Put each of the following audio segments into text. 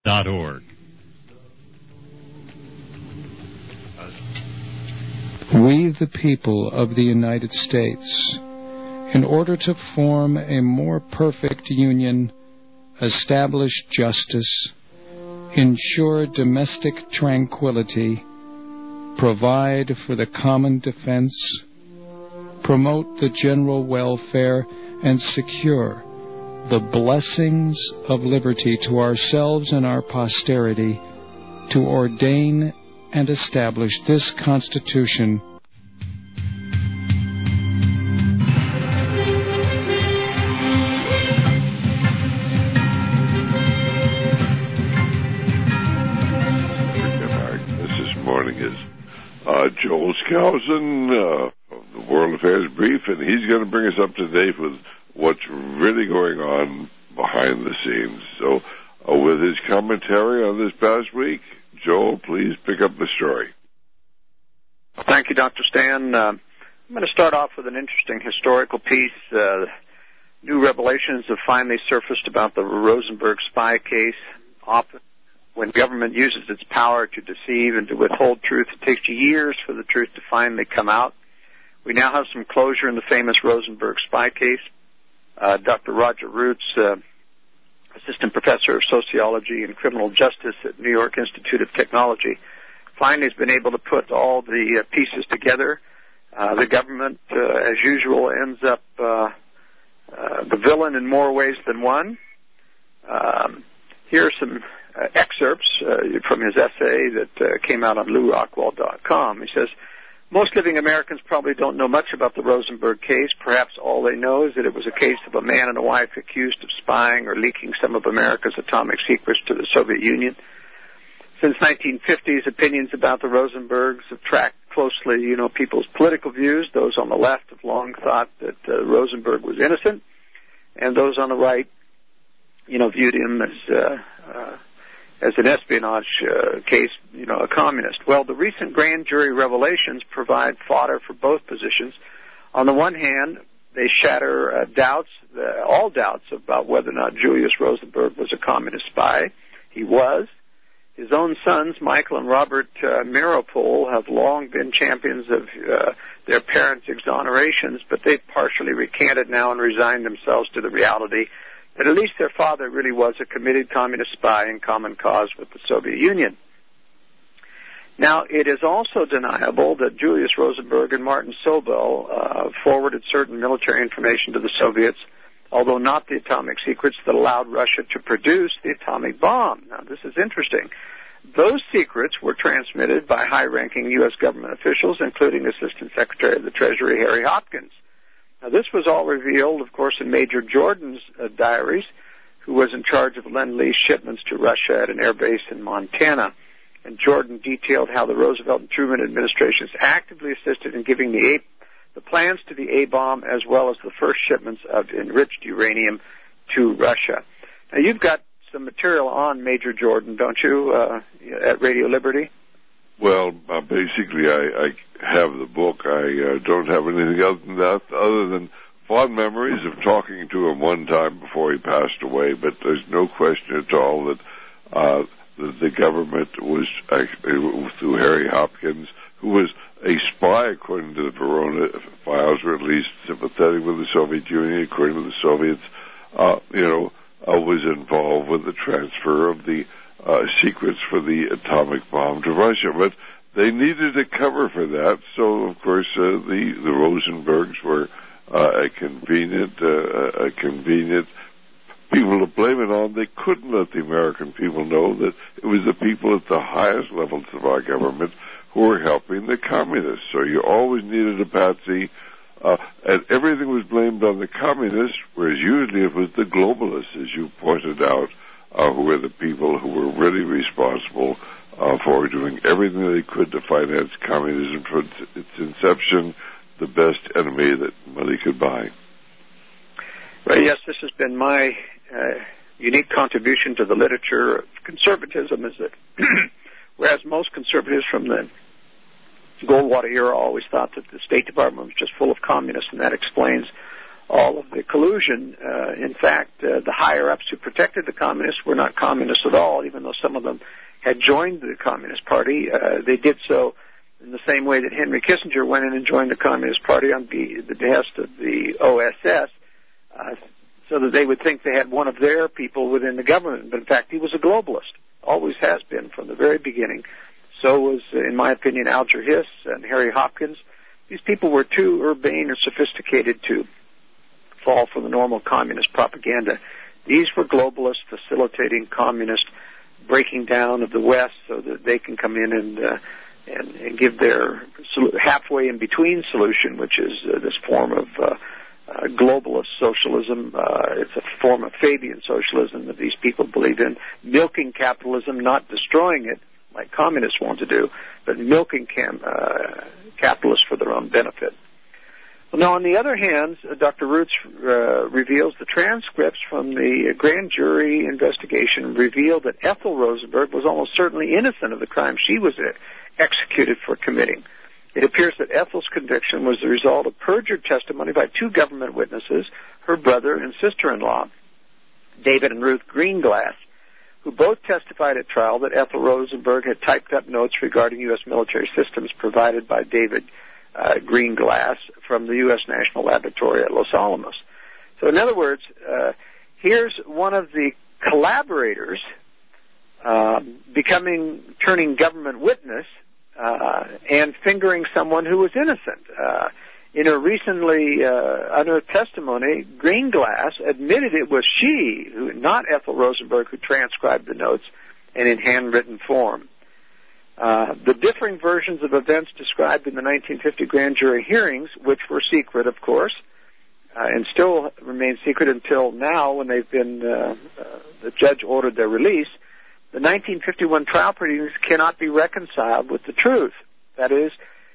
We, the people of the United States, in order to form a more perfect union, establish justice, ensure domestic tranquility, provide for the common defense, promote the general welfare, and secure the blessings of liberty to ourselves and our posterity, to ordain and establish this Constitution This morning is Joel Skousen of the World Affairs Brief, and he's going to bring us up to date with what's really going on behind the scenes. So, with his commentary on this past week, Joel, please pick up the story. Thank you, Dr. Stan. I'm going to start off with an interesting historical piece. New revelations have finally surfaced about the Rosenberg spy case. Often, when government uses its power to deceive and to withhold truth, it takes years for the truth to finally come out. We now have some closure in the famous Rosenberg spy case. Dr. Roger Roots, assistant professor of sociology and criminal justice at New York Institute of Technology, finally has been able to put all the pieces together. The government, as usual, ends up the villain in more ways than one. Here are some excerpts from his essay that came out on LouRockwell.com. He says, most living Americans probably don't know much about the Rosenberg case. Perhaps all they know is that it was a case of a man and a wife accused of spying or leaking some of America's atomic secrets to the Soviet Union. Since 1950s, opinions about the Rosenbergs have tracked closely, people's political views. Those on the left have long thought that Rosenberg was innocent, and those on the right, viewed him as an espionage case, a communist. Well, the recent grand jury revelations provide fodder for both positions. On the one hand, they shatter all doubts about whether or not Julius Rosenberg was a communist spy. He was. His own sons, Michael and Robert Meeropol, have long been champions of their parents' exonerations, but they've partially recanted now and resigned themselves to the reality that at least their father really was a committed communist spy in common cause with the Soviet Union. Now, it is also deniable that Julius Rosenberg and Martin Sobel forwarded certain military information to the Soviets, although not the atomic secrets that allowed Russia to produce the atomic bomb. Now, this is interesting. Those secrets were transmitted by high-ranking U.S. government officials, including Assistant Secretary of the Treasury Harry Hopkins. Now, this was all revealed, of course, in Major Jordan's diaries, who was in charge of Lend-Lease shipments to Russia at an air base in Montana. And Jordan detailed how the Roosevelt and Truman administrations actively assisted in giving the plans to the A-bomb as well as the first shipments of enriched uranium to Russia. Now, you've got some material on Major Jordan, don't you, at Radio Liberty? Well, basically, I have the book. I don't have anything else than that, other than fond memories of talking to him one time before he passed away. But there's no question at all that the government was, through Harry Hopkins, who was a spy, according to the Verona files, or at least sympathetic with the Soviet Union, according to the Soviets, was involved with the transfer of the secrets for the atomic bomb to Russia. But they needed a cover for that, so of course the Rosenbergs were a convenient people to blame it on. They couldn't let the American people know that it was the people at the highest levels of our government who were helping the communists. So you always needed a patsy, and everything was blamed on the communists, whereas usually it was the globalists, as you pointed out, who were the people who were really responsible for doing everything they could to finance communism from its inception, the best enemy that money could buy. Well, yes, this has been my unique contribution to the literature of conservatism, is that whereas most conservatives from the Goldwater era always thought that the State Department was just full of communists, and that explains all of the collusion. In fact, the higher-ups who protected the communists were not communists at all, even though some of them had joined the Communist Party. They did so in the same way that Henry Kissinger went in and joined the Communist Party on the behest of the OSS, so that they would think they had one of their people within the government. But in fact, he was a globalist, always has been from the very beginning. So was, in my opinion, Alger Hiss and Harry Hopkins. These people were too urbane or sophisticated to fall for the normal communist propaganda. These were globalists facilitating communist breaking down of the West so that they can come in and give their halfway in between solution, which is this form of globalist socialism. It's a form of Fabian socialism that these people believe in, milking capitalism, not destroying it like communists want to do, but milking capitalists for their own benefit. Well, now, on the other hand, Dr. Roots reveals the transcripts from the grand jury investigation revealed that Ethel Rosenberg was almost certainly innocent of the crime she was executed for committing. It appears that Ethel's conviction was the result of perjured testimony by two government witnesses, her brother and sister-in-law, David and Ruth Greenglass, who both testified at trial that Ethel Rosenberg had typed up notes regarding U.S. military systems provided by David Greenglass from the U.S. National Laboratory at Los Alamos. So in other words, here's one of the collaborators turning government witness and fingering someone who was innocent. In her recently unearthed testimony, Greenglass admitted it was she, not Ethel Rosenberg, who transcribed the notes and in handwritten form. The differing versions of events described in the 1950 grand jury hearings, which were secret, of course, and still remain secret until now when they've been, the judge ordered their release, the 1951 trial proceedings cannot be reconciled with the truth. That is,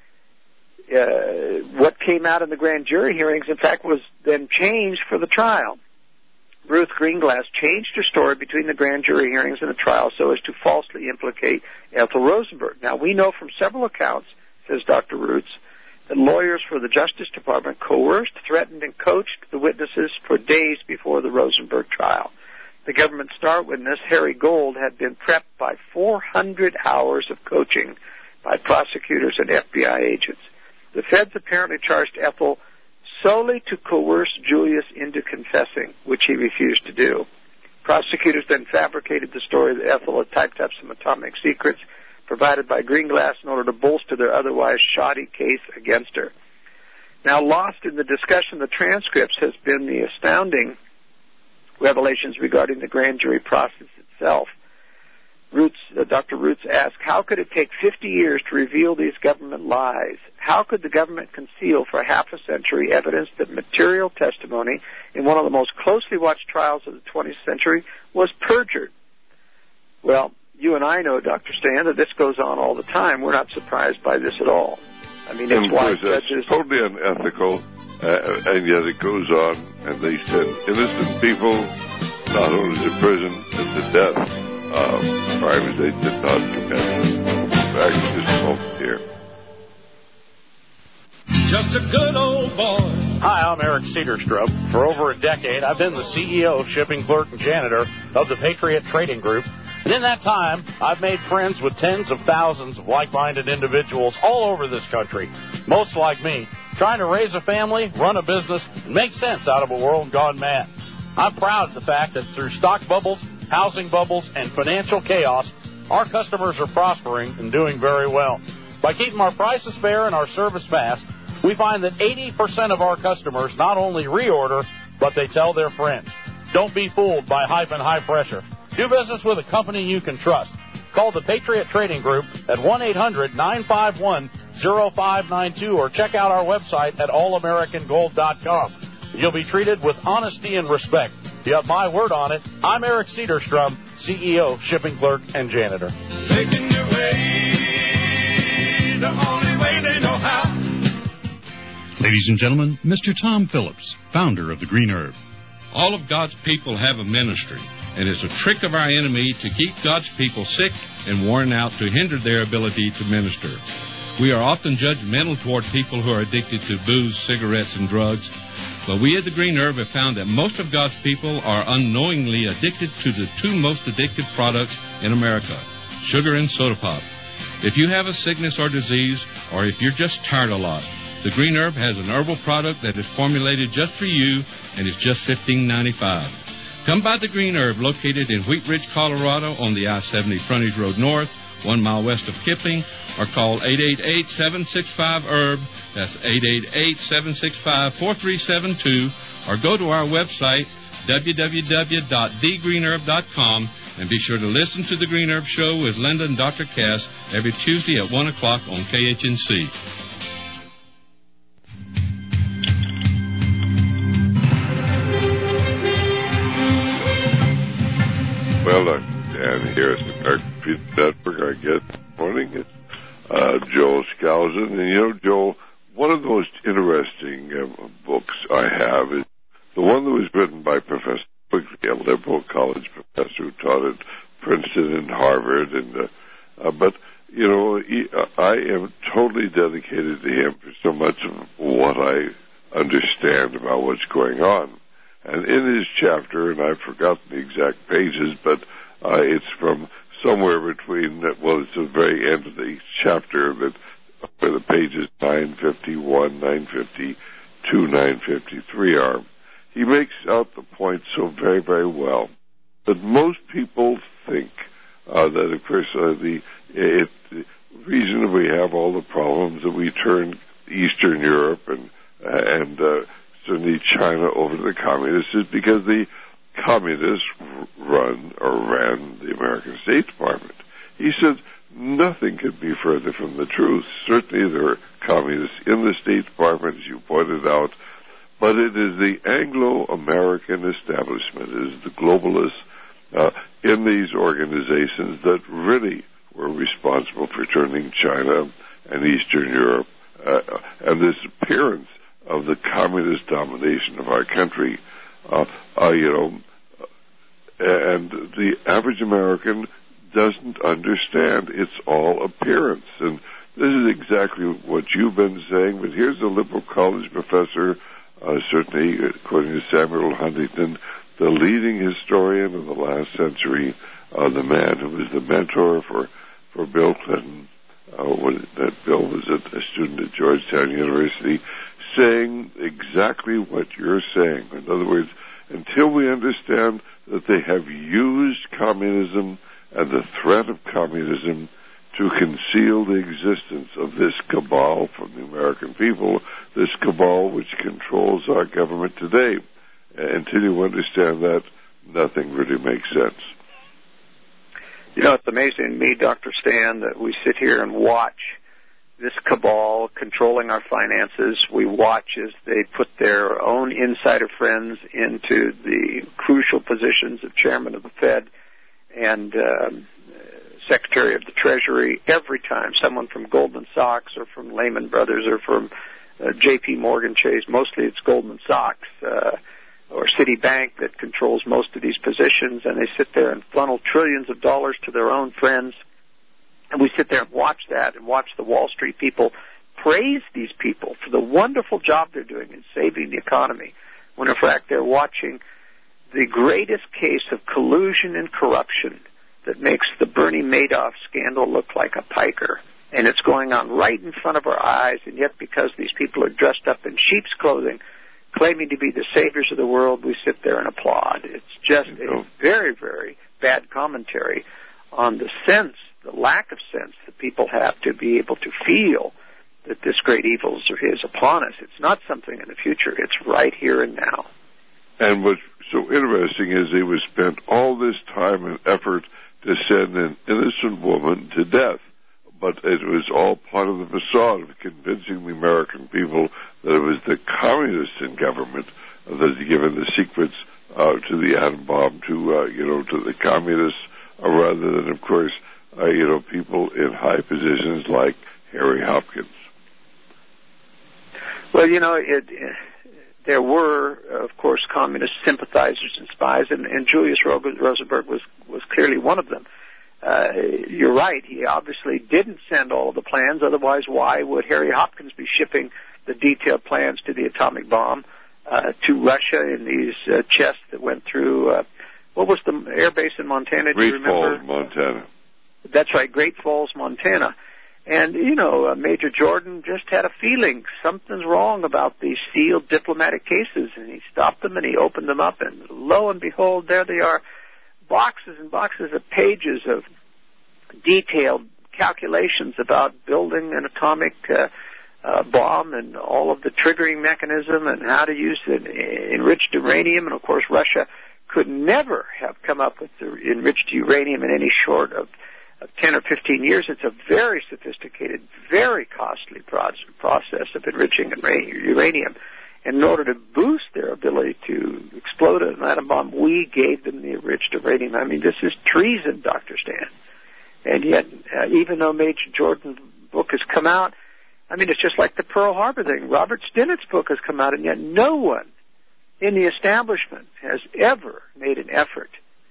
what came out in the grand jury hearings, in fact, was then changed for the trial. Ruth Greenglass changed her story between the grand jury hearings and the trial so as to falsely implicate Ethel Rosenberg. Now, we know from several accounts, says Dr. Roots, that lawyers for the Justice Department coerced, threatened, and coached the witnesses for days before the Rosenberg trial. The government star witness, Harry Gold, had been prepped by 400 hours of coaching by prosecutors and FBI agents. The feds apparently charged Ethel solely to coerce Julius into confessing, which he refused to do. Prosecutors then fabricated the story that Ethel had typed up some atomic secrets provided by Greenglass in order to bolster their otherwise shoddy case against her. Now, lost in the discussion of the transcripts has been the astounding revelations regarding the grand jury process itself. Dr. Roots asked, how could it take 50 years to reveal these government lies? How could the government conceal for half a century evidence that material testimony in one of the most closely watched trials of the 20th century was perjured? Well, you and I know, Dr. Stan, that this goes on all the time. We're not surprised by this at all. I mean, it's why judges... totally unethical, and yet it goes on, and they send innocent people not only to prison, but to death. Crimes they did not commit. In fact, just a moment here. Just a good old boy. Hi, I'm Eric Cedarstrom. For over a decade, I've been the CEO, shipping clerk, and janitor of the Patriot Trading Group. And in that time, I've made friends with tens of thousands of like-minded individuals all over this country, most like me, trying to raise a family, run a business, and make sense out of a world gone mad. I'm proud of the fact that through stock bubbles, housing bubbles, and financial chaos, our customers are prospering and doing very well. By keeping our prices fair and our service fast, we find that 80% of our customers not only reorder, but they tell their friends. Don't be fooled by hype and high pressure. Do business with a company you can trust. Call the Patriot Trading Group at 1-800-951-0592 or check out our website at allamericangold.com. You'll be treated with honesty and respect. You have my word on it. I'm Eric Cedarstrom, CEO, shipping clerk, and janitor. Making your way the only way they know how. Ladies and gentlemen, Mr. Tom Phillips, founder of the Green Herb. All of God's people have a ministry, and it's a trick of our enemy to keep God's people sick and worn out to hinder their ability to minister. We are often judgmental toward people who are addicted to booze, cigarettes, and drugs, But we at the Green Herb have found that most of God's people are unknowingly addicted to the two most addictive products in America, sugar and soda pop. If you have a sickness or disease, or if you're just tired a lot, the Green Herb has an herbal product that is formulated just for you, and it's just $15.95. Come by the Green Herb, located in Wheat Ridge, Colorado, on the I-70 Frontage Road North, 1 mile west of Kipling, or call 888-765-HERB. That's 888-765-4372, or go to our website, www.thegreenherb.com, and be sure to listen to The Green Herb Show with Linda and Dr. Cass every Tuesday at 1 o'clock on KHNC. Well, Dan here at the American Peace Network. Our guest this morning is Joel Skousen. And, you know, Joel, one of the most interesting books I have is the one that was written by Professor Quigley, a liberal college professor who taught at Princeton and Harvard. But, you know, I am totally dedicated to him for so much of what I understand about what's going on. And in his chapter, and I've forgotten the exact pages, but it's from somewhere between, well, it's the very end of the chapter, but where the pages 951, 952, 953 are. He makes out the point so very, very well that most people think that, of course, the reason we have all the problems that we turn Eastern Europe and certainly China over to the communists is because the communists ran the American State Department. He said nothing could be further from the truth. Certainly there are communists in the State Department, as you pointed out, but it is the Anglo-American establishment, it is the globalists in these organizations that really were responsible for turning China and Eastern Europe and this appearance of the communist domination of our country, and the average American doesn't understand. It's all appearance. And this is exactly what you've been saying, but here's a liberal college professor, certainly, according to Samuel Huntington, the leading historian of the last century, the man who was the mentor for Bill Clinton, when that Bill was a student at Georgetown University, saying exactly what you're saying. In other words, until we understand that they have used communism and the threat of communism to conceal the existence of this cabal from the American people, this cabal which controls our government today. Until you understand that, nothing really makes sense. You know, it's amazing to me, Dr. Stan, that we sit here and watch this cabal controlling our finances. We watch as they put their own insider friends into the crucial positions of chairman of the Fed and secretary of the Treasury. Every time someone from Goldman Sachs or from Lehman Brothers or from J.P. Morgan Chase, mostly it's Goldman Sachs or Citibank that controls most of these positions, and they sit there and funnel trillions of dollars to their own friends. And we sit there and watch that and watch the Wall Street people praise these people for the wonderful job they're doing in saving the economy, when in fact they're watching the greatest case of collusion and corruption that makes the Bernie Madoff scandal look like a piker. And it's going on right in front of our eyes, and yet because these people are dressed up in sheep's clothing, claiming to be the saviors of the world, we sit there and applaud. It's just a very, very bad commentary on the lack of sense that people have to be able to feel that this great evil is upon us. It's not something in the future. It's right here and now. And what's so interesting is they would spend all this time and effort to send an innocent woman to death. But it was all part of the facade of convincing the American people that it was the communists in government that had given the secrets to the atom bomb to the communists, rather than, of course, people in high positions like Harry Hopkins. Well, there were, of course, communist sympathizers and spies, and Julius Rosenberg was clearly one of them. You're right. He obviously didn't send all of the plans. Otherwise, why would Harry Hopkins be shipping the detailed plans to the atomic bomb? to Russia in these chests that went through, what was the air base in Montana? Do you remember? Great Falls, Montana. That's right, Great Falls, Montana. And, you know, Major Jordan just had a feeling something's wrong about these sealed diplomatic cases, and he stopped them and he opened them up, and lo and behold, there they are, boxes and boxes of pages of detailed calculations about building an atomic bomb and all of the triggering mechanism and how to use enriched uranium. And, of course, Russia could never have come up with the enriched uranium in any short of 10 or 15 years. It's a very sophisticated, very costly process of enriching uranium. And in order to boost their ability to explode an atom bomb, we gave them the enriched uranium. I mean, this is treason, Dr. Stan. And yet, even though Major Jordan's book has come out, I mean, it's just like the Pearl Harbor thing. Robert Stinnett's book has come out, and yet no one in the establishment has ever made an effort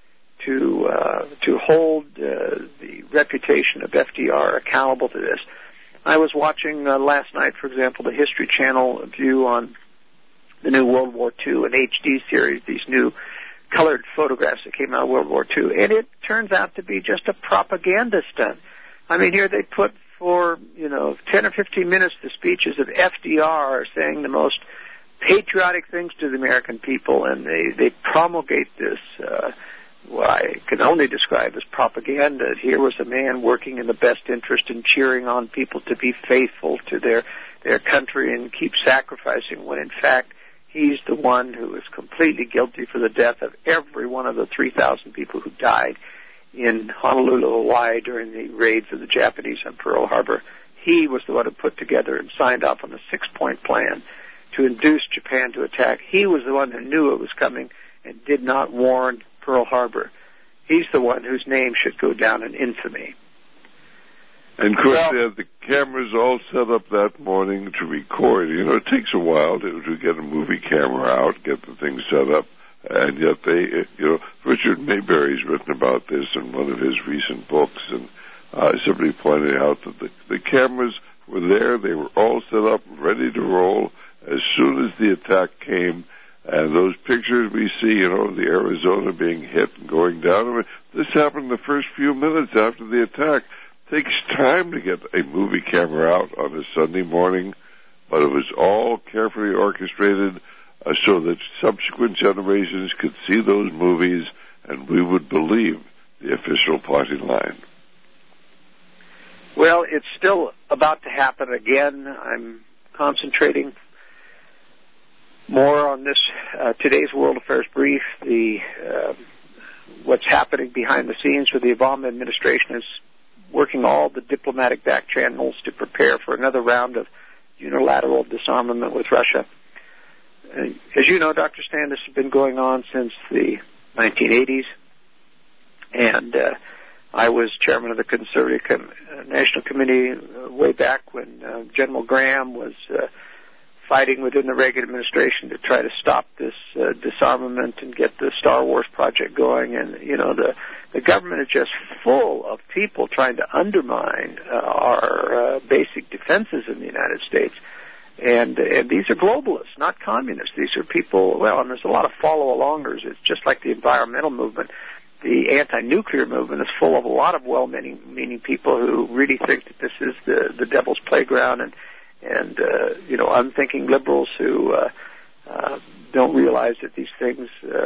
to hold the reputation of FDR accountable to this. I was watching last night, for example, the History Channel view on the new World War II and HD series, these new colored photographs that came out of World War II, and it turns out to be just a propaganda stunt. I mean, here they put for, 10 or 15 minutes the speeches of FDR saying the most patriotic things to the American people, and they promulgate this, what I can only describe as propaganda. Here was a man working in the best interest and cheering on people to be faithful to their country and keep sacrificing, when in fact he's the one who is completely guilty for the death of every one of the 3,000 people who died in Honolulu, Hawaii during the raids of the Japanese on Pearl Harbor. He was the one who put together and signed off on the 6-point plan to induce Japan to attack. He was the one who knew it was coming and did not warn Pearl Harbor. He's the one whose name should go down in infamy. And, of course, they had the cameras all set up that morning to record. It takes a while to get a movie camera out, get the thing set up. And yet they, Richard Mayberry's written about this in one of his recent books, and somebody pointed out that the cameras were there. They were all set up, ready to roll as soon as the attack came. And those pictures we see, the Arizona being hit and going down, I mean, this happened in the first few minutes after the attack. It takes time to get a movie camera out on a Sunday morning, but it was all carefully orchestrated so that subsequent generations could see those movies and we would believe the official party line. Well, it's still about to happen again. I'm concentrating more on this today's World Affairs Brief. What's happening behind the scenes with the Obama administration is working all the diplomatic back channels to prepare for another round of unilateral disarmament with Russia. As you know, Dr. Stan, this has been going on since the 1980s, and I was chairman of the Conservative National Committee way back when General Graham was fighting within the Reagan administration to try to stop this disarmament and get the Star Wars project going. And, the government is just full of people trying to undermine our basic defenses in the United States. And these are globalists, not communists. These are people, and there's a lot of follow-alongers. It's just like the environmental movement. The anti-nuclear movement is full of a lot of well-meaning people who really think that this is the devil's playground, and unthinking liberals who don't realize that these things,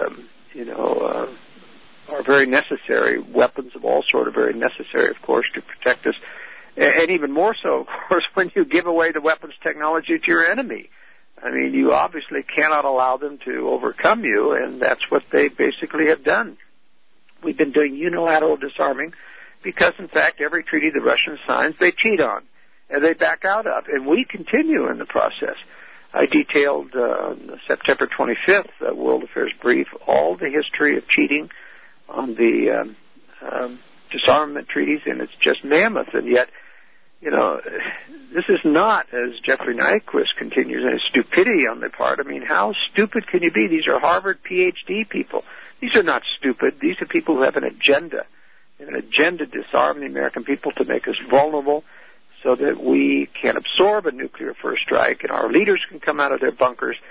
are very necessary. Weapons of all sort are very necessary, of course, to protect us. And even more so, of course, when you give away the weapons technology to your enemy. I mean, you obviously cannot allow them to overcome you, and that's what they basically have done. We've been doing unilateral disarming because, in fact, every treaty the Russians sign, they cheat on, and they back out of, and we continue in the process. I detailed on September 25th, World Affairs Brief, all the history of cheating on the disarmament treaties, and it's just mammoth, and yet, this is not, as Jeffrey Nyquist continues, a stupidity on their part. I mean, how stupid can you be? These are Harvard PhD people. These are not stupid. These are people who have an agenda to disarm the American people, to make us vulnerable so that we can absorb a nuclear first strike and our leaders can come out of their bunkers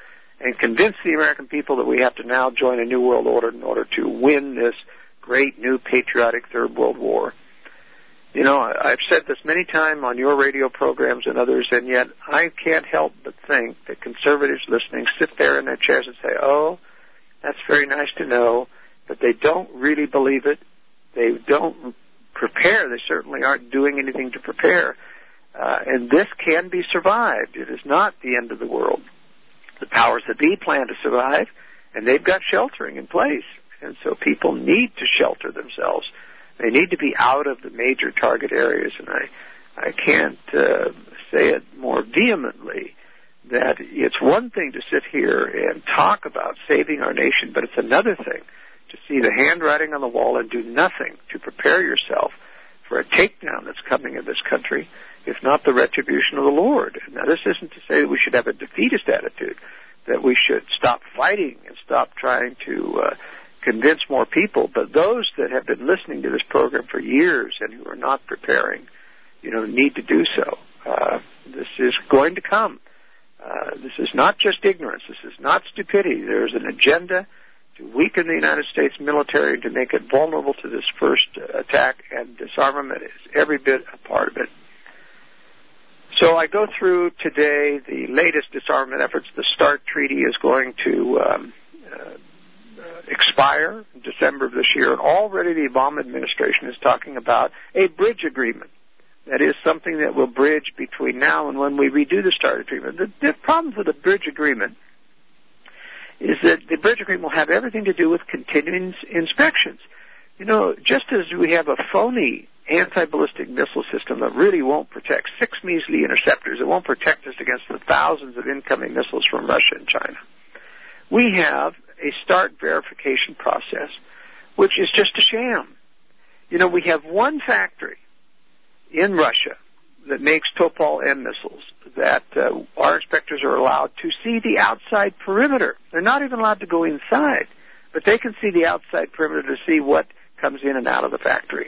and convince the American people that we have to now join a new world order in order to win this great new patriotic Third World War. You know, I've said this many times on your radio programs and others, and yet I can't help but think that conservatives listening sit there in their chairs and say, oh, that's very nice to know, but they don't really believe it. They don't prepare. They certainly aren't doing anything to prepare. And this can be survived. It is not the end of the world. The powers that be plan to survive, and they've got sheltering in place. And so people need to shelter themselves. They need to be out of the major target areas. And I can't say it more vehemently that it's one thing to sit here and talk about saving our nation, but it's another thing to see the handwriting on the wall and do nothing to prepare yourself for a takedown that's coming in this country, if not the retribution of the Lord. Now, this isn't to say that we should have a defeatist attitude, that we should stop fighting and stop trying to convince more people, but those that have been listening to this program for years and who are not preparing, need to do so. This is going to come. This is not just ignorance. This is not stupidity. There is an agenda to weaken the United States military and to make it vulnerable to this first attack, and disarmament is every bit a part of it. So I go through today the latest disarmament efforts. The START treaty is going to expire in December of this year, and already the Obama administration is talking about a bridge agreement. That is something that will bridge between now and when we redo the START agreement. The problem with the bridge agreement is that the bridge agreement will have everything to do with continuing inspections. Just as we have a phony anti-ballistic missile system that really won't protect 6 measly interceptors, it won't protect us against the thousands of incoming missiles from Russia and China. We have a START verification process, which is just a sham. We have one factory in Russia that makes Topol-M missiles that our inspectors are allowed to see the outside perimeter. They're not even allowed to go inside, but they can see the outside perimeter to see what comes in and out of the factory.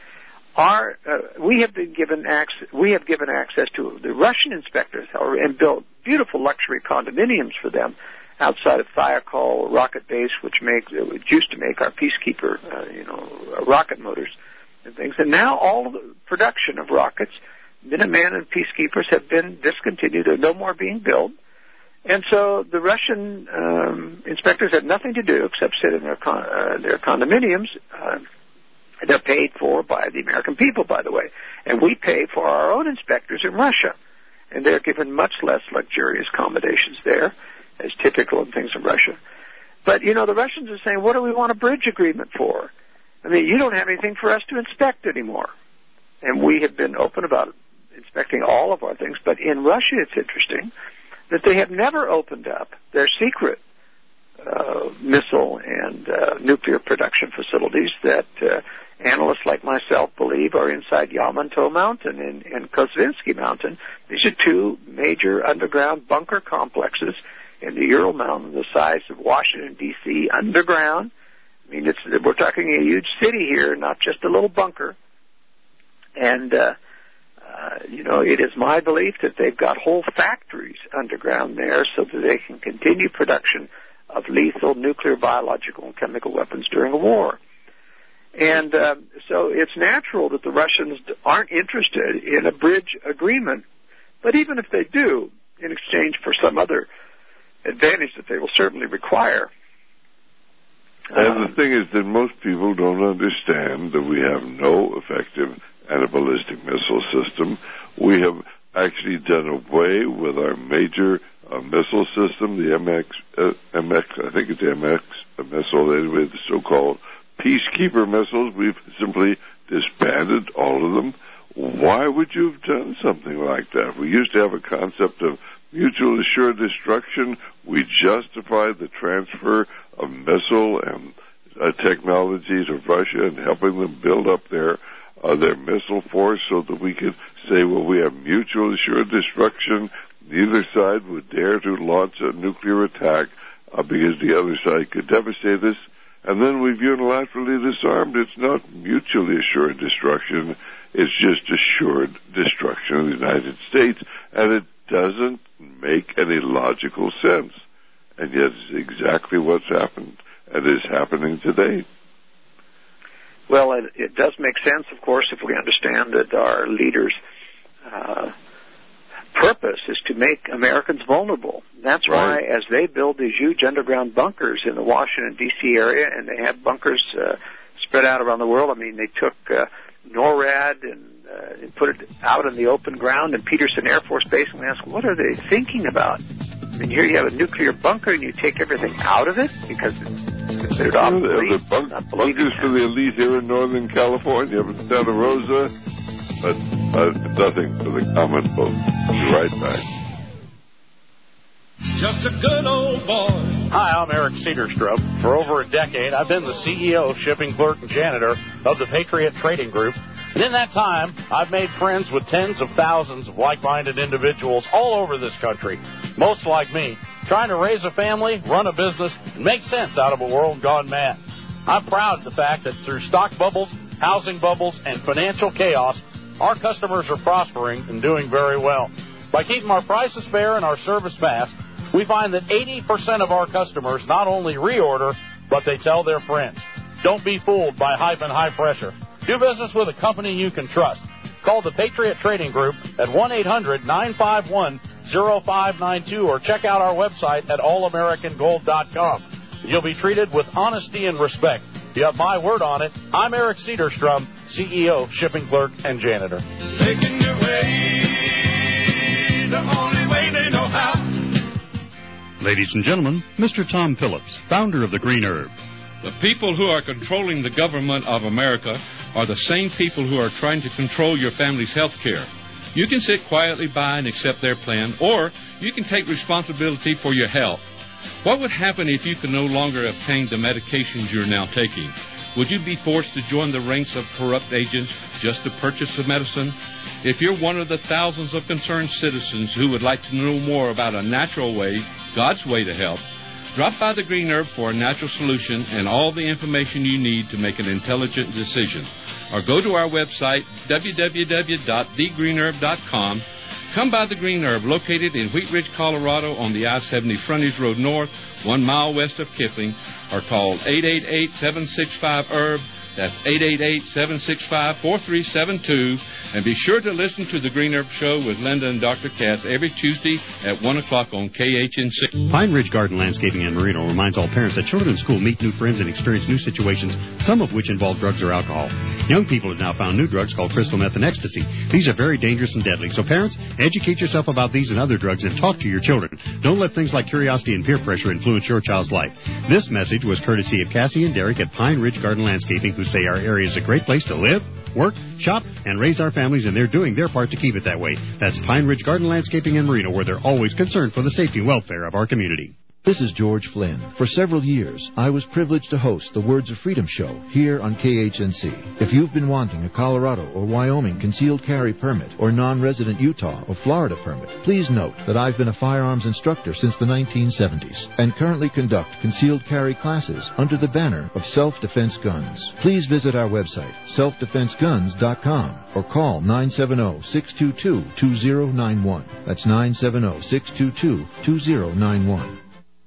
We have given access to the Russian inspectors, however, and built beautiful luxury condominiums for them outside of Thiokol rocket base, which used to make our Peacekeeper, rocket motors and things. And now all of the production of rockets, Minuteman and Peacekeepers, have been discontinued. They're no more being built. And so the Russian inspectors have nothing to do except sit in their condominiums. They're paid for by the American people, by the way. And we pay for our own inspectors in Russia. And they're given much less luxurious accommodations there, as typical in things in Russia. But, the Russians are saying, what do we want a bridge agreement for? I mean, you don't have anything for us to inspect anymore. And we have been open about inspecting all of our things. But in Russia, it's interesting that they have never opened up their secret missile and nuclear production facilities that analysts like myself believe are inside Yamato Mountain and Kozvinsky Mountain. These are two major underground bunker complexes in the Ural Mountain, the size of Washington, D.C., underground. I mean, we're talking a huge city here, not just a little bunker. And, it is my belief that they've got whole factories underground there so that they can continue production of lethal nuclear, biological, and chemical weapons during a war. And so it's natural that the Russians aren't interested in a bridge agreement. But even if they do, in exchange for some other advantage that they will certainly require. And the thing is that most people don't understand that we have no effective anti-ballistic missile system. We have actually done away with our major missile system, the MX, I think it's the MX missile, anyway, the so-called Peacekeeper missiles. We've simply disbanded all of them. Why would you have done something like that? We used to have a concept of mutual assured destruction. We justified the transfer of missile and technologies of Russia and helping them build up their missile force so that we could say, well, we have mutual assured destruction. Neither side would dare to launch a nuclear attack because the other side could devastate us. And then we've unilaterally disarmed. It's not mutually assured destruction. It's just assured destruction of the United States. And it doesn't make any logical sense. and yet it's exactly what's happened and is happening today. Well, it does make sense, of course, if we understand that our leaders' purpose is to make Americans vulnerable. That's why, as they build these huge underground bunkers in the Washington, D.C. area, and they have bunkers spread out around the world. I mean, they took NORAD and put it out in the open ground in Peterson Air Force Base, and we asked, what are they thinking about? I mean, here you have a nuclear bunker, and you take everything out of it because it's considered obsolete. The bunkers for the elite here in Northern California, but Santa Rosa, but nothing for the common folk. Be right back. Just a good old boy. Hi, I'm Eric Cedarstrup. For over a decade, I've been the CEO, shipping clerk, and janitor of the Patriot Trading Group. And in that time, I've made friends with tens of thousands of like-minded individuals all over this country, most like me, trying to raise a family, run a business, and make sense out of a world gone mad. I'm proud of the fact that through stock bubbles, housing bubbles, and financial chaos, our customers are prospering and doing very well. By keeping our prices fair and our service fast, we find that 80% of our customers not only reorder, but they tell their friends. Don't be fooled by hype and high pressure. Do business with a company you can trust. Call the Patriot Trading Group at 1-800-951-0592 or check out our website at allamericangold.com. You'll be treated with honesty and respect. You have my word on it. I'm Eric Cedarstrom, CEO, shipping clerk, and janitor. Making your way the only way they know how. Ladies and gentlemen, Mr. Tom Phillips, founder of the Green Herb. The people who are controlling the government of America are the same people who are trying to control your family's health care. You can sit quietly by and accept their plan, or you can take responsibility for your health. What would happen if you could no longer obtain the medications you're now taking? Would you be forced to join the ranks of corrupt agents just to purchase the medicine? If you're one of the thousands of concerned citizens who would like to know more about a natural way, God's way to health, drop by the Green Herb for a natural solution and all the information you need to make an intelligent decision. Or go to our website, www.thegreenherb.com. Come by the Green Herb, located in Wheat Ridge, Colorado, on the I-70 Frontage Road North, 1 mile west of Kipling, or call 888-765-HERB. That's 888-765-4372. And be sure to listen to the Green Herb Show with Linda and Dr. Cass every Tuesday at 1 o'clock on KHNC. Pine Ridge Garden Landscaping and Marino reminds all parents that children in school meet new friends and experience new situations, some of which involve drugs or alcohol. Young people have now found new drugs called crystal meth and ecstasy. These are very dangerous and deadly. So parents, educate yourself about these and other drugs and talk to your children. Don't let things like curiosity and peer pressure influence your child's life. This message was courtesy of Cassie and Derek at Pine Ridge Garden Landscaping, who say our area is a great place to live, work, shop, and raise our families, and they're doing their part to keep it that way. That's Pine Ridge Garden Landscaping and Marino, where they're always concerned for the safety and welfare of our community. This is George Flynn. For several years, I was privileged to host the Words of Freedom show here on KHNC. If you've been wanting a Colorado or Wyoming concealed carry permit or non-resident Utah or Florida permit, please note that I've been a firearms instructor since the 1970s and currently conduct concealed carry classes under the banner of Self-Defense Guns. Please visit our website, selfdefenseguns.com, or call 970-622-2091. That's 970-622-2091.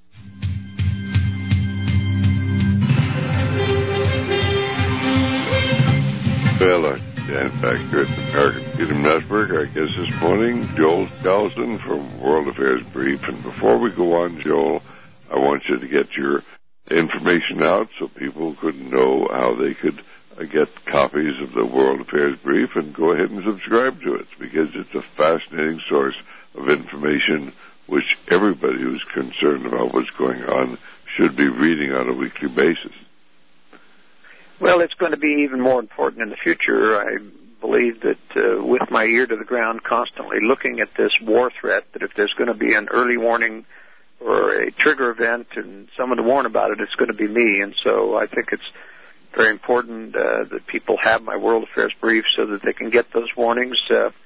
Well, Dan back here at the American Freedom Network. Our guest this morning, Joel Skousen from World Affairs Brief. And before we go on, Joel, I want you to get your information out so people could know how they could get copies of the World Affairs Brief and go ahead and subscribe to it, because it's a fascinating source of information which everybody who's concerned about what's going on should be reading on a weekly basis. Well, it's going to be even more important in the future. I believe that with my ear to the ground, constantly looking at this war threat, that if there's going to be an early warning or a trigger event and someone to warn about it, it's going to be me. And so I think it's very important that people have my World Affairs Brief so that they can get those warnings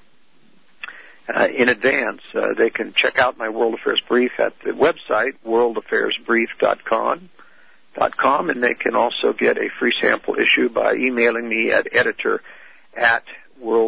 in advance. They can check out my World Affairs Brief at the website, worldaffairsbrief.com. And they can also get a free sample issue by emailing me at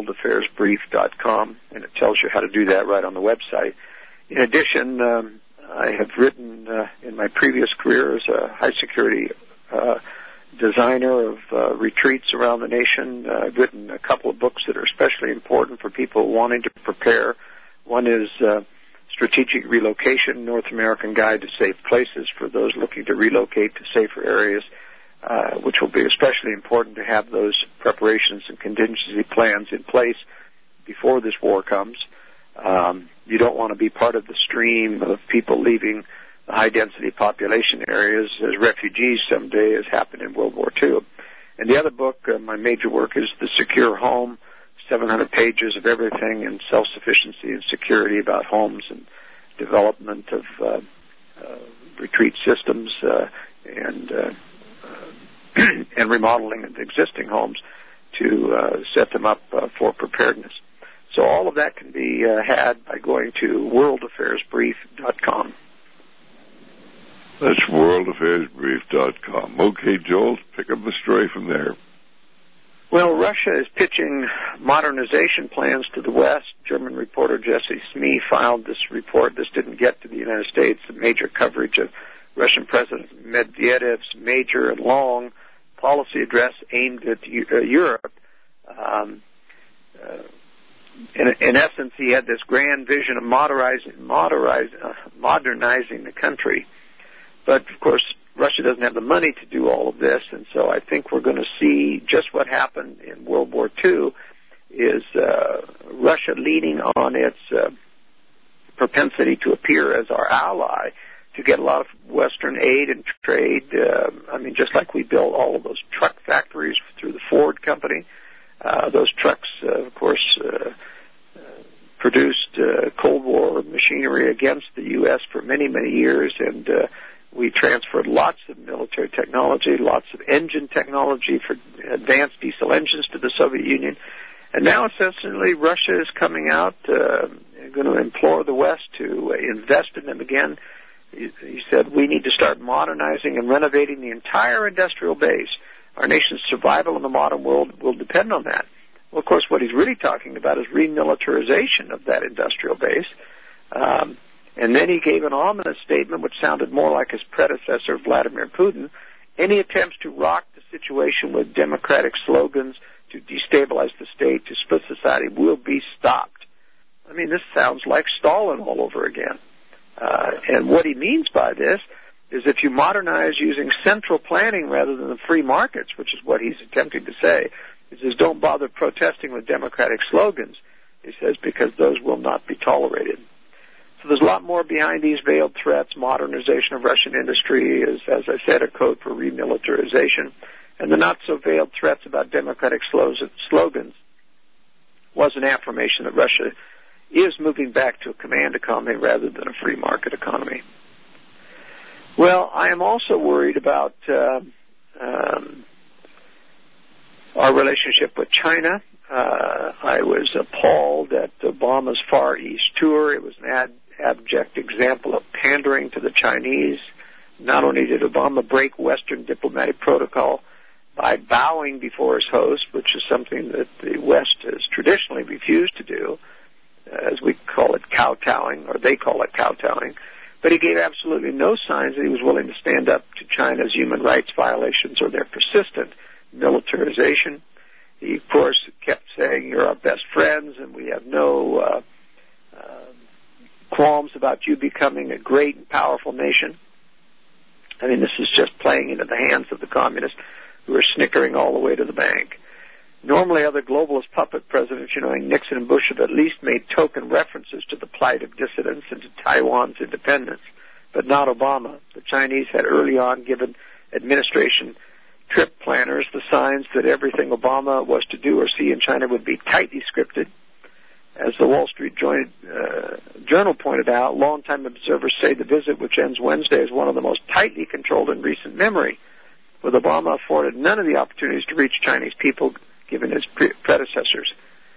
editor@worldaffairsbrief.com, and it tells you how to do that right on the website. In addition, I have written in my previous career as a high-security designer of retreats around the nation. I've written a couple of books that are especially important for people wanting to prepare. One is Strategic Relocation, North American Guide to Safe Places for those looking to relocate to safer areas, which will be especially important to have those preparations and contingency plans in place before this war comes. You don't want to be part of the stream of people leaving the high-density population areas as refugees someday, as happened in World War II. And the other book, my major work, is The Secure Home, 700 pages of everything in self-sufficiency and security about homes and development of retreat systems and remodeling of existing homes to set them up for preparedness. So all of that can be had by going to worldaffairsbrief.com. That's worldaffairsbrief.com. Okay, Joel, pick up the story from there. Well, Russia is pitching modernization plans to the West. German reporter Jesse Smee filed this report. This didn't get to the United States. The major coverage of Russian President Medvedev's major and long policy address aimed at Europe. In essence, he had this grand vision of modernizing the country. But, of course, Russia doesn't have the money to do all of this, and so I think we're going to see just what happened in World War II is Russia leaning on its propensity to appear as our ally to get a lot of Western aid and trade. Just like we built all of those truck factories through the Ford Company. Those trucks, of course, produced Cold War machinery against the U.S. for many, many years, and we transferred lots of military technology, lots of engine technology for advanced diesel engines to the Soviet Union. And now, essentially, Russia is coming out, going to implore the West to invest in them again. He said, we need to start modernizing and renovating the entire industrial base. Our nation's survival in the modern world will depend on that. Well, of course, what he's really talking about is remilitarization of that industrial base. And then he gave an ominous statement which sounded more like his predecessor, Vladimir Putin. Any attempts to rock the situation with democratic slogans to destabilize the state, to split society, will be stopped. I mean, this sounds like Stalin all over again. And what he means by this is if you modernize using central planning rather than the free markets, which is what he's attempting to say, he says don't bother protesting with democratic slogans, he says, because those will not be tolerated. So there's a lot more behind these veiled threats. Modernization of Russian industry is, as I said, a code for remilitarization. And the not-so-veiled threats about democratic slogans was an affirmation that Russia is moving back to a command economy rather than a free market economy. Well, I am also worried about our relationship with China. I was appalled at Obama's Far East tour. It was an abject example of pandering to the Chinese. Not only did Obama break Western diplomatic protocol by bowing before his host, which is something that the West has traditionally refused to do, as we call it kowtowing, or they call it kowtowing, but he gave absolutely no signs that he was willing to stand up to China's human rights violations or their persistent militarization. He, of course, kept saying, you're our best friends, and we have no qualms about you becoming a great and powerful nation. I mean, this is just playing into the hands of the communists who are snickering all the way to the bank. Normally, other globalist puppet presidents, Nixon and Bush, have at least made token references to the plight of dissidents and to Taiwan's independence, but not Obama. The Chinese had early on given administration trip planners the signs that everything Obama was to do or see in China would be tightly scripted. As the Wall Street Journal pointed out, longtime observers say the visit, which ends Wednesday, is one of the most tightly controlled in recent memory, with Obama afforded none of the opportunities to reach Chinese people given his predecessors.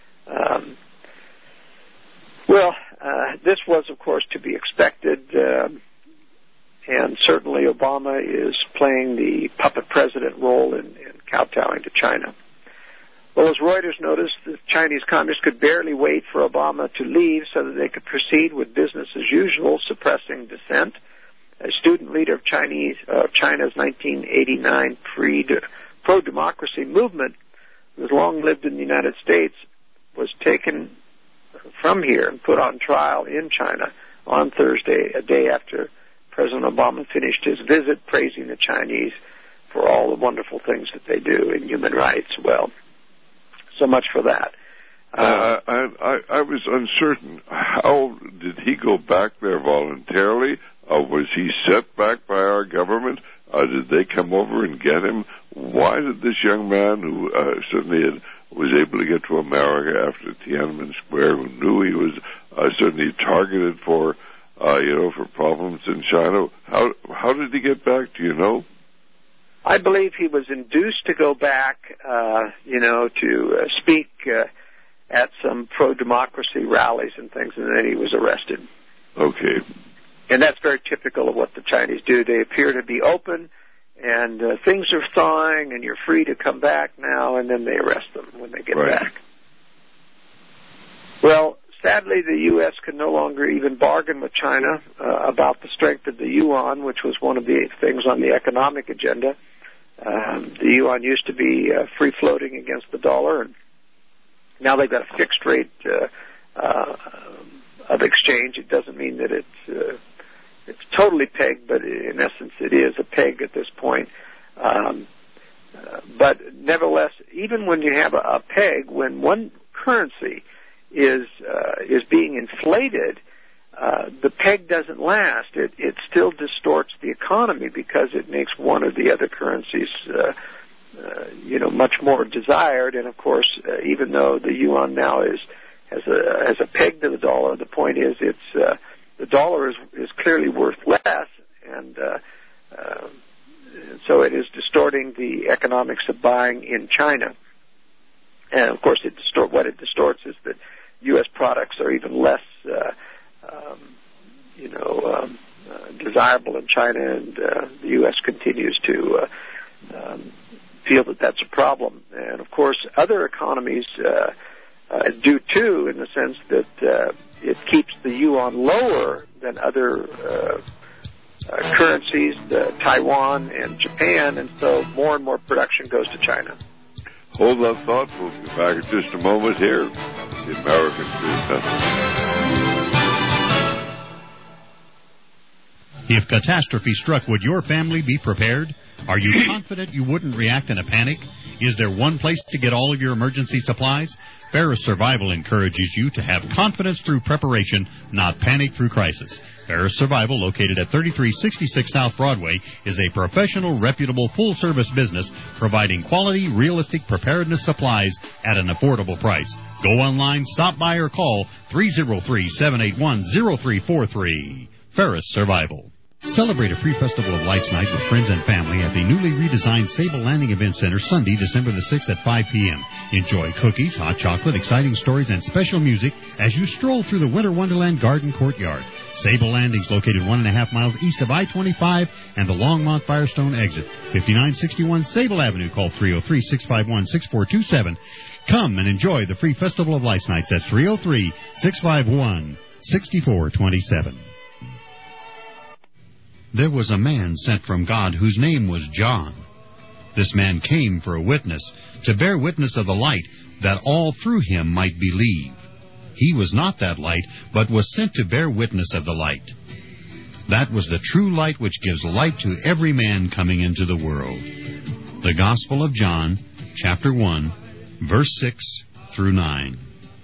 This was, of course, to be expected, and certainly Obama is playing the puppet president role in kowtowing to China. Well, as Reuters noticed, the Chinese communists could barely wait for Obama to leave so that they could proceed with business as usual, suppressing dissent. A student leader of China's 1989 pro-democracy movement, who has long lived in the United States, was taken from here and put on trial in China on Thursday, a day after President Obama finished his visit, praising the Chinese for all the wonderful things that they do in human rights. Well, so much for that. I was uncertain. How did he go back there voluntarily? Was he set back by our government? Did they come over and get him? Why did this young man, who certainly was able to get to America after Tiananmen Square, who knew he was certainly targeted for problems in China, how did he get back? Do you know? I believe he was induced to go back, to speak at some pro-democracy rallies and things, and then he was arrested. Okay. And that's very typical of what the Chinese do. They appear to be open, and things are thawing, and you're free to come back now, and then they arrest them when they get back. Well, sadly, the U.S. can no longer even bargain with China about the strength of the yuan, which was one of the things on the economic agenda. The yuan used to be free-floating against the dollar, and now they've got a fixed rate of exchange. It doesn't mean that it's totally pegged, but in essence it is a peg at this point. But nevertheless, even when you have a peg, when one currency is being inflated, the peg doesn't last. It still distorts the economy because it makes one or the other currencies much more desired. And of course, even though the yuan now has a peg to the dollar, the point is the dollar is clearly worth less, and so it is distorting the economics of buying in China. And of course, what it distorts is that U.S. products are even less desirable in China, and the U.S. continues to feel that that's a problem. And of course, other economies do too, in the sense that it keeps the yuan lower than other currencies, Taiwan and Japan, and so more and more production goes to China. Hold that thought. We'll be back in just a moment here. The American Dream Network. If catastrophe struck, would your family be prepared? Are you confident you wouldn't react in a panic? Is there one place to get all of your emergency supplies? Ferris Survival encourages you to have confidence through preparation, not panic through crisis. Ferris Survival, located at 3366 South Broadway, is a professional, reputable, full-service business providing quality, realistic preparedness supplies at an affordable price. Go online, stop by, or call 303-781-0343. Ferris Survival. Celebrate a free Festival of Lights night with friends and family at the newly redesigned Sable Landing Event Center Sunday, December the 6th at 5 p.m. Enjoy cookies, hot chocolate, exciting stories, and special music as you stroll through the Winter Wonderland Garden Courtyard. Sable Landing is located 1.5 miles east of I-25 and the Longmont Firestone exit. 5961 Sable Avenue. Call 303-651-6427. Come and enjoy the free Festival of Lights nights at 303-651-6427. There was a man sent from God whose name was John. This man came for a witness, to bear witness of the light, that all through him might believe. He was not that light, but was sent to bear witness of the light. That was the true light which gives light to every man coming into the world. The Gospel of John, chapter 1, verse 6 through 9.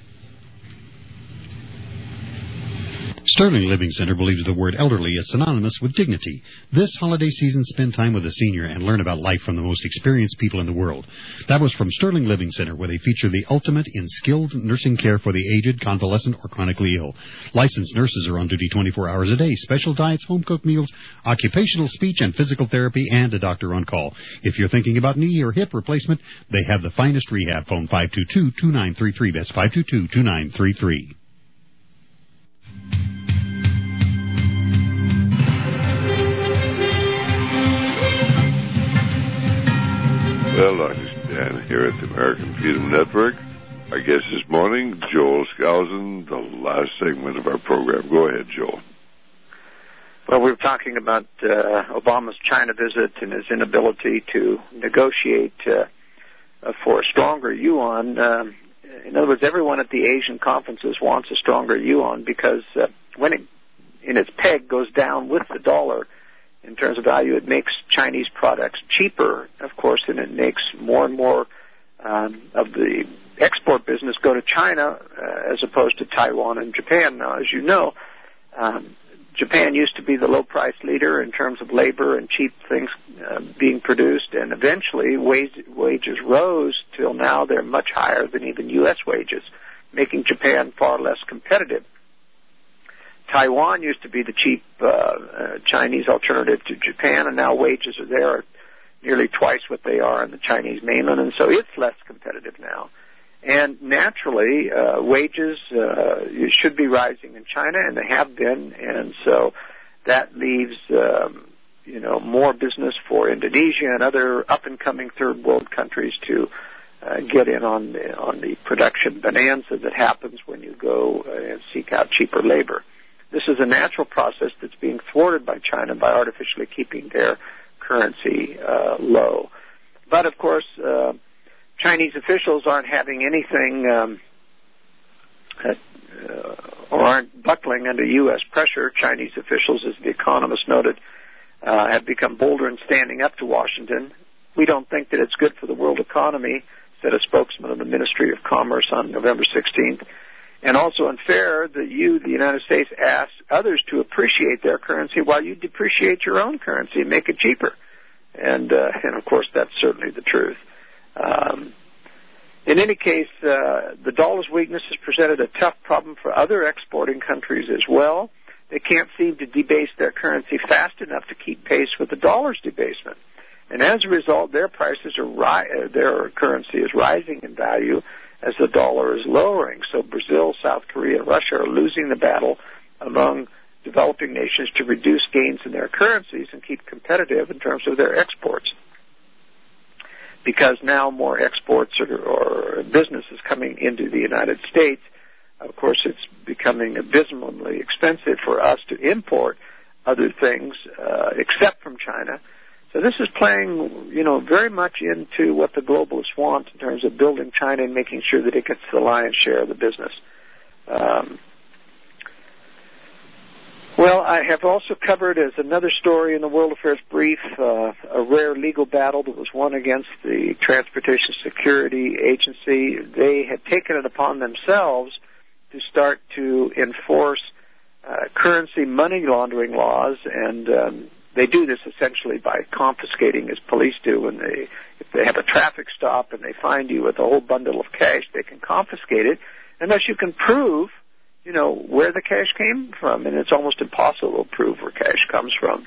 Sterling Living Center believes the word elderly is synonymous with dignity. This holiday season, spend time with a senior and learn about life from the most experienced people in the world. That was from Sterling Living Center, where they feature the ultimate in skilled nursing care for the aged, convalescent, or chronically ill. Licensed nurses are on duty 24 hours a day. Special diets, home-cooked meals, occupational speech and physical therapy, and a doctor on call. If you're thinking about knee or hip replacement, they have the finest rehab. Phone 522-2933. That's 522-2933. Well, and here at the American Freedom Network. Our guest this morning, Joel Skousen, the last segment of our program. Go ahead, Joel. Well, we were talking about Obama's China visit and his inability to negotiate for a stronger yuan. In other words, everyone at the Asian conferences wants a stronger yuan because when it, in its peg, goes down with the dollar in terms of value, it makes Chinese products cheaper, of course, and it makes more and more of the export business go to China as opposed to Taiwan and Japan. Now, as you know, Japan used to be the low-price leader in terms of labor and cheap things being produced, and eventually wages rose till now they're much higher than even U.S. wages, making Japan far less competitive. Taiwan used to be the cheap Chinese alternative to Japan, and now wages are there nearly twice what they are in the Chinese mainland, and so it's less competitive now. And naturally, wages should be rising in China, and they have been, and so that leaves, more business for Indonesia and other up-and-coming third-world countries to get in on the production bonanza that happens when you go and seek out cheaper labor. This is a natural process that's being thwarted by China by artificially keeping their currency low. But, of course, Chinese officials aren't having anything or aren't buckling under U.S. pressure. Chinese officials, as The Economist noted, have become bolder in standing up to Washington. We don't think that it's good for the world economy, said a spokesman of the Ministry of Commerce on November 16th. And also unfair that you, the United States, ask others to appreciate their currency while you depreciate your own currency and make it cheaper. And of course, that's certainly the truth. In any case, the dollar's weakness has presented a tough problem for other exporting countries as well. They can't seem to debase their currency fast enough to keep pace with the dollar's debasement. And as a result, their prices their currency is rising in value as the dollar is lowering. So Brazil, South Korea, and Russia are losing the battle among developing nations to reduce gains in their currencies and keep competitive in terms of their exports. Because now more exports or business is coming into the United States, of course it's becoming abysmally expensive for us to import other things except from China. So this is playing, very much into what the globalists want in terms of building China and making sure that it gets the lion's share of the business. Well, I have also covered as another story in the World Affairs Brief a rare legal battle that was won against the Transportation Security Agency. They had taken it upon themselves to start to enforce currency money laundering laws, and they do this essentially by confiscating, as police do. If they have a traffic stop and they find you with a whole bundle of cash, they can confiscate it unless you can prove where the cash came from, and it's almost impossible to prove where cash comes from.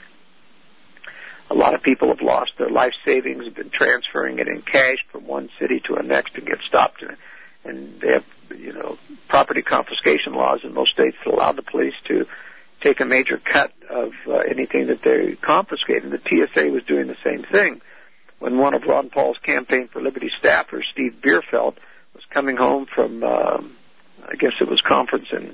A lot of people have lost their life savings, have been transferring it in cash from one city to the next and get stopped. And they have, property confiscation laws in most states that allow the police to take a major cut of anything that they confiscate. And the TSA was doing the same thing. When one of Ron Paul's Campaign for Liberty staffers, Steve Bierfeld, was coming home from I guess it was conference in,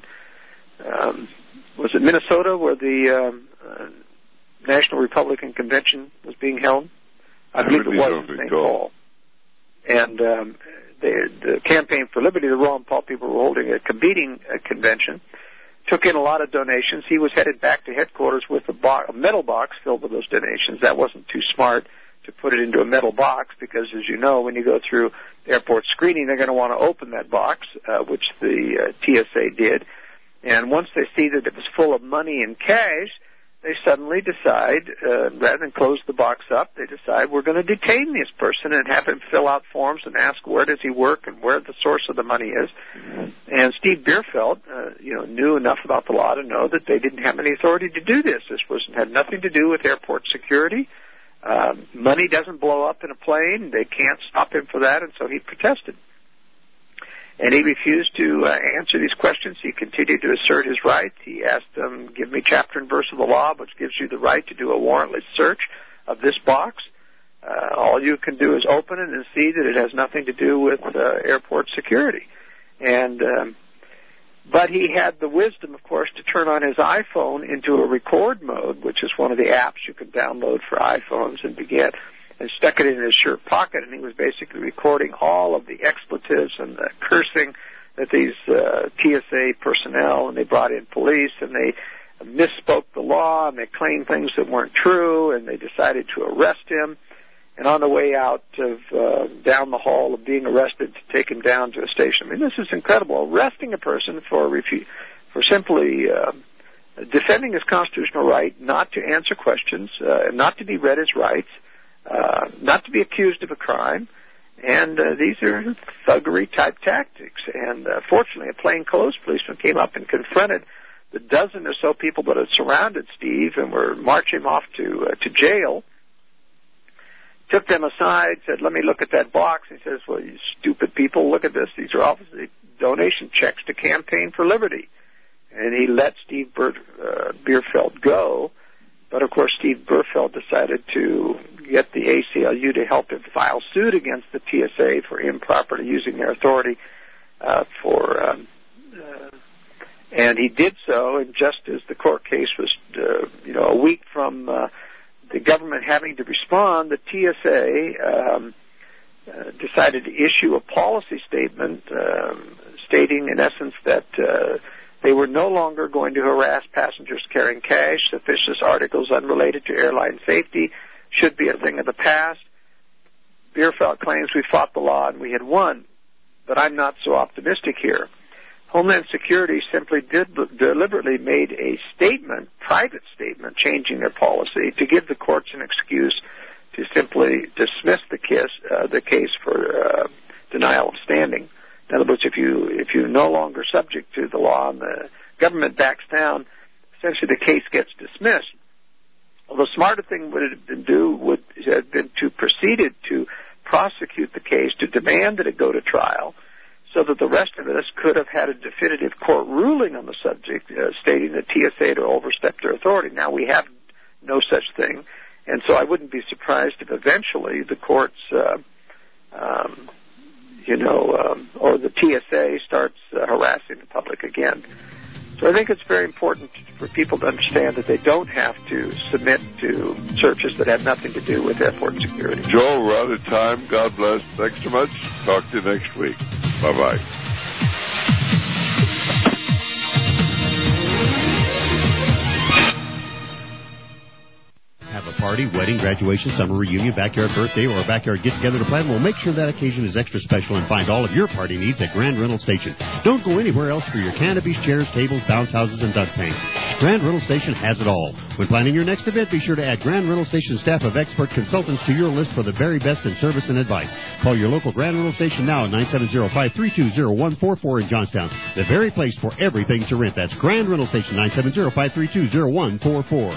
was it Minnesota where the National Republican Convention was being held? I believe it was in St. Paul. And the Campaign for Liberty, the Ron Paul people were holding a competing convention, took in a lot of donations. He was headed back to headquarters with a metal box filled with those donations. That wasn't too smart to put it into a metal box because, as you know, when you go through airport screening, they're going to want to open that box, which the TSA did. And once they see that it was full of money and cash, they suddenly decide, rather than close the box up, they decide we're going to detain this person and have him fill out forms and ask where does he work and where the source of the money is. And Steve Bierfeld, knew enough about the law to know that they didn't have any authority to do this. This had nothing to do with airport security. Money doesn't blow up in a plane. They can't stop him for that, and so he protested. And he refused to answer these questions. He continued to assert his rights. He asked them, give me chapter and verse of the law, which gives you the right to do a warrantless search of this box. All you can do is open it and see that it has nothing to do with airport security. But he had the wisdom, of course, to turn on his iPhone into a record mode, which is one of the apps you can download for iPhones, and stuck it in his shirt pocket, and he was basically recording all of the expletives and the cursing that these TSA personnel, and they brought in police, and they misspoke the law, and they claimed things that weren't true, and they decided to arrest him. And on the way out of down the hall of being arrested, to take him down to a station. I mean, this is incredible. Arresting a person for simply defending his constitutional right not to answer questions, not to be read his rights, not to be accused of a crime. And these are thuggery-type tactics. And fortunately, a plainclothes policeman came up and confronted the dozen or so people that had surrounded Steve and were marching him off to jail. Took them aside, said, "Let me look at that box." He says, "Well, you stupid people, look at this. These are obviously donation checks to Campaign for Liberty." And he let Steve Bierfeld go. But, of course, Steve Bierfeld decided to get the ACLU to help him file suit against the TSA for improperly using their authority and he did so, and just as the court case was, a week from the government having to respond, the TSA decided to issue a policy statement stating, in essence, that they were no longer going to harass passengers carrying cash. Suspicious articles unrelated to airline safety should be a thing of the past. Bierfeld claims we fought the law and we had won, but I'm not so optimistic here. Homeland Security simply deliberately made a private statement, changing their policy to give the courts an excuse to simply dismiss the case for denial of standing. In other words, if you're no longer subject to the law and the government backs down, essentially the case gets dismissed. Well, the smarter thing would have been to proceed to prosecute the case, to demand that it go to trial, so that the rest of us could have had a definitive court ruling on the subject, stating that TSA had overstepped their authority. Now we have no such thing, and so I wouldn't be surprised if eventually the courts, or the TSA starts harassing the public again. So I think it's very important for people to understand that they don't have to submit to searches that have nothing to do with airport security. Joe, we're out of time. God bless. Thanks so much. Talk to you next week. Bye-bye. Have a party, wedding, graduation, summer reunion, backyard birthday, or a backyard get-together to plan? Well, make sure that occasion is extra special and find all of your party needs at Grand Rental Station. Don't go anywhere else for your canopies, chairs, tables, bounce houses, and duck tanks. Grand Rental Station has it all. When planning your next event, be sure to add Grand Rental Station staff of expert consultants to your list for the very best in service and advice. Call your local Grand Rental Station now at 970-532-0144 in Johnstown. The very place for everything to rent. That's Grand Rental Station, 970-532-0144.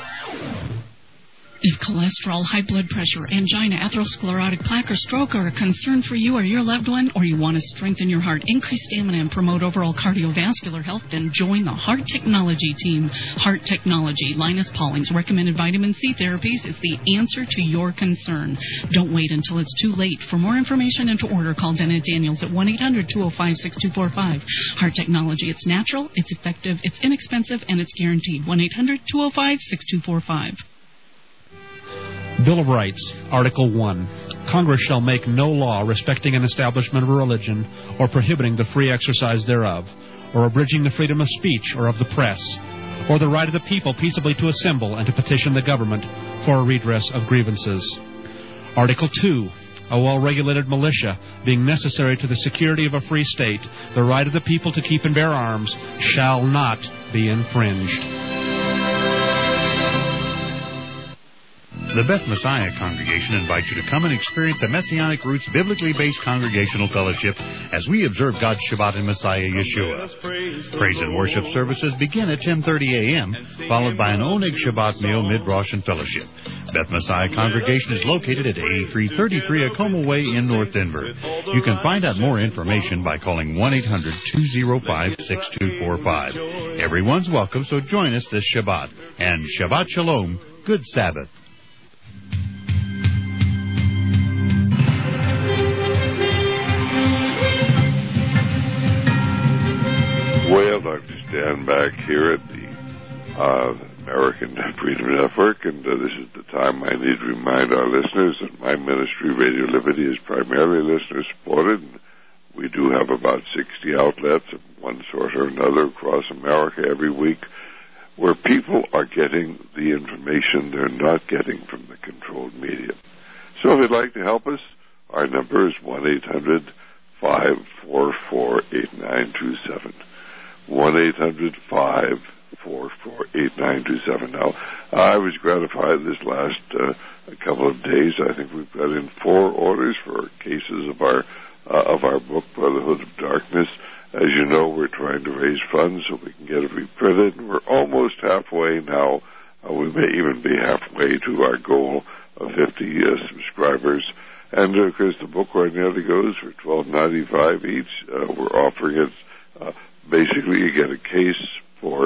If cholesterol, high blood pressure, angina, atherosclerotic plaque, or stroke are a concern for you or your loved one, or you want to strengthen your heart, increase stamina, and promote overall cardiovascular health, then join the Heart Technology team. Heart Technology, Linus Pauling's recommended vitamin C therapies is the answer to your concern. Don't wait until it's too late. For more information and to order, call Dennett Daniels at 1-800-205-6245. Heart Technology, it's natural, it's effective, it's inexpensive, and it's guaranteed. 1-800-205-6245. Bill of Rights, Article 1. Congress shall make no law respecting an establishment of a religion or prohibiting the free exercise thereof, or abridging the freedom of speech or of the press, or the right of the people peaceably to assemble and to petition the government for a redress of grievances. Article 2. A well-regulated militia, being necessary to the security of a free state, the right of the people to keep and bear arms shall not be infringed. The Beth Messiah Congregation invites you to come and experience a Messianic Roots biblically based congregational fellowship as we observe God's Shabbat in Messiah Yeshua. Praise and worship services begin at 10:30 a.m., followed by an Oneg Shabbat meal, mid-Rosh, and fellowship. Beth Messiah Congregation is located at 8333 Acoma Way in North Denver. You can find out more information by calling 1-800-205-6245. Everyone's welcome, so join us this Shabbat. And Shabbat Shalom, good Sabbath. and back here at the American Freedom Network, and this is the time I need to remind our listeners that my ministry, Radio Liberty, is primarily listener-supported. We do have about 60 outlets of one sort or another across America every week where people are getting the information they're not getting from the controlled media. So if you'd like to help us, our number is 1-800-544-8927. 1-800-544-8927. Now, I was gratified this last couple of days. I think we've got in 4 orders for cases of our book, Brotherhood of Darkness. As you know, we're trying to raise funds so we can get it reprinted. We're almost halfway now. We may even be halfway to our goal of 50 subscribers. And, of course, the book right now goes for $12.95 each. We're offering it. Basically, you get a case for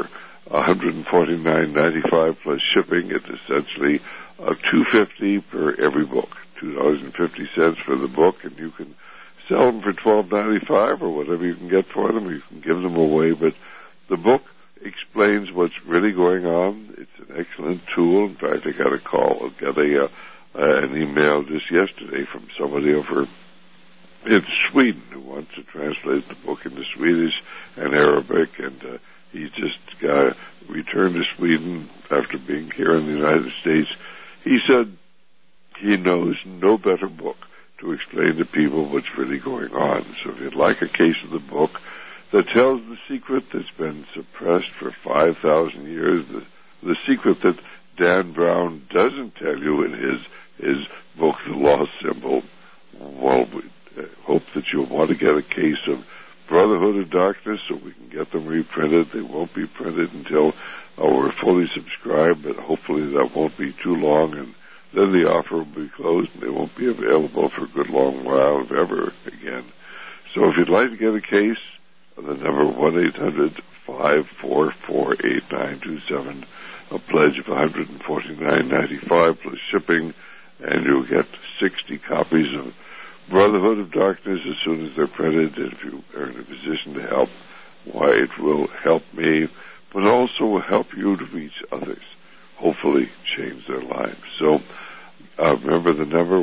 $149.95 plus shipping. It's essentially $2.50 per every book, $2.50 for the book, and you can sell them for $12.95 or whatever you can get for them. You can give them away, but the book explains what's really going on. It's an excellent tool. In fact, I got an email just yesterday from somebody over in Sweden who wants to translate the book into Swedish and Arabic, and he just returned to Sweden after being here in the United States. He said he knows no better book to explain to people what's really going on. So if you'd like a case of the book that tells the secret that's been suppressed for 5,000 years, the secret that Dan Brown doesn't tell you in his book, The Lost Symbol, well, we hope that you'll want to get a case of Brotherhood of Darkness so we can get them reprinted. They won't be printed until we're fully subscribed, but hopefully that won't be too long, and then the offer will be closed and they won't be available for a good long while, if ever again. So if you'd like to get a case, the number 1-800-544-8927, a pledge of $149.95 plus shipping, and you'll get 60 copies of Brotherhood of Darkness as soon as they're printed. And if you are in a position to help, why, it will help me, but also will help you to reach others, hopefully change their lives. So remember the number,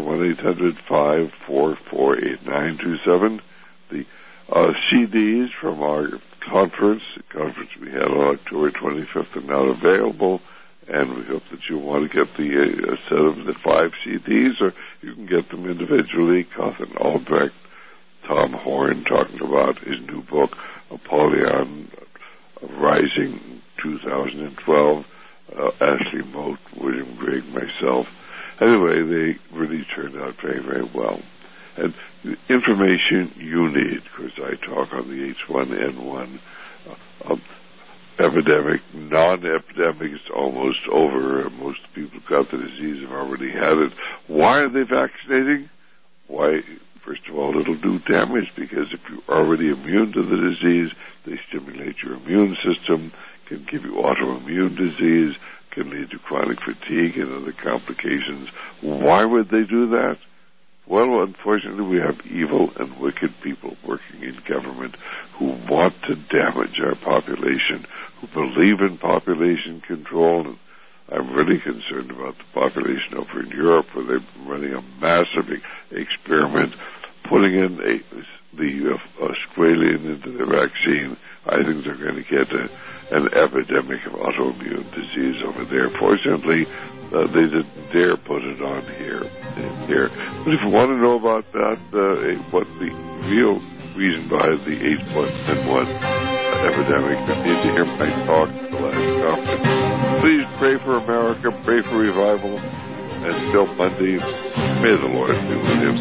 1-800-544-8927. The CDs from our conference, the conference we had on October 25th, are now available, and we hope that you'll want to get the set of the 5 CDs, or you can get them individually. Cawthon Albrecht, Tom Horn talking about his new book, Apollyon Rising, 2012, Ashley Moat, William Grigg, myself. Anyway, they really turned out very, very well. And the information you need, because I talk on the H1N1 epidemic, non-epidemic, it's almost over. Most people who got the disease have already had it. Why are they vaccinating? Why, first of all, it'll do damage, because if you're already immune to the disease, they stimulate your immune system, can give you autoimmune disease, can lead to chronic fatigue and other complications. Why would they do that? Well, unfortunately, we have evil and wicked people working in government who want to damage our population, who believe in population control. And I'm really concerned about the population over in Europe, where they're running a massive experiment, putting in the squalene into the vaccine. I think they're going to get an epidemic of autoimmune disease over there. Fortunately, they didn't dare put it on here. But if you want to know about that, what the real reason behind the H1N1 epidemic, you need to hear my talk at the last conference. Please pray for America, pray for revival, and until Monday, may the Lord be with you.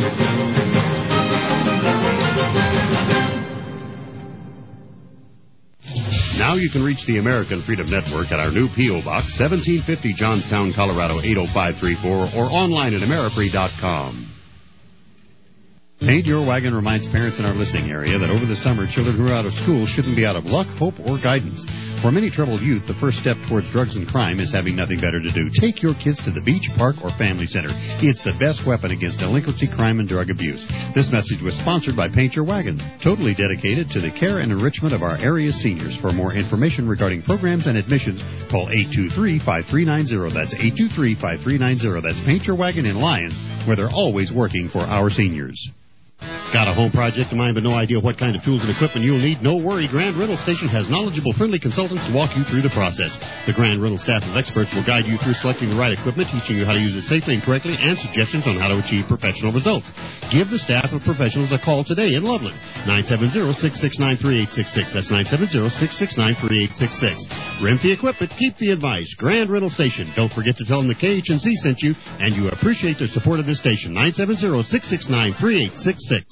Now you can reach the American Freedom Network at our new P.O. Box, 1750 Johnstown, Colorado, 80534, or online at amerifree.com. Paint Your Wagon reminds parents in our listening area that over the summer, children who are out of school shouldn't be out of luck, hope, or guidance. For many troubled youth, the first step towards drugs and crime is having nothing better to do. Take your kids to the beach, park, or family center. It's the best weapon against delinquency, crime, and drug abuse. This message was sponsored by Paint Your Wagon, totally dedicated to the care and enrichment of our area's seniors. For more information regarding programs and admissions, call 823-5390. That's 823-5390. That's Paint Your Wagon in Lyons, where they're always working for our seniors. Got a home project in mind but no idea what kind of tools and equipment you'll need? No worry, Grand Rental Station has knowledgeable, friendly consultants to walk you through the process. The Grand Rental staff of experts will guide you through selecting the right equipment, teaching you how to use it safely and correctly, and suggestions on how to achieve professional results. Give the staff of professionals a call today in Loveland. 970-669-3866. That's 970-669-3866. Rent the equipment, keep the advice. Grand Rental Station. Don't forget to tell them the KHNC sent you, and you appreciate their support of this station. 970-669-3866.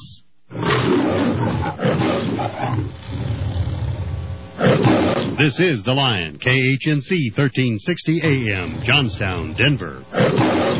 This is The Lion, KHNC 1360 AM, Johnstown, Denver.